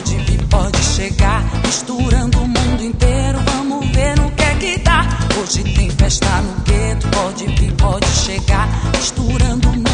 pode vir, pode chegar, misturando o mundo inteiro, vamos ver no que é que dá. Hoje tem festa no gueto, pode vir, pode chegar, misturando o mundo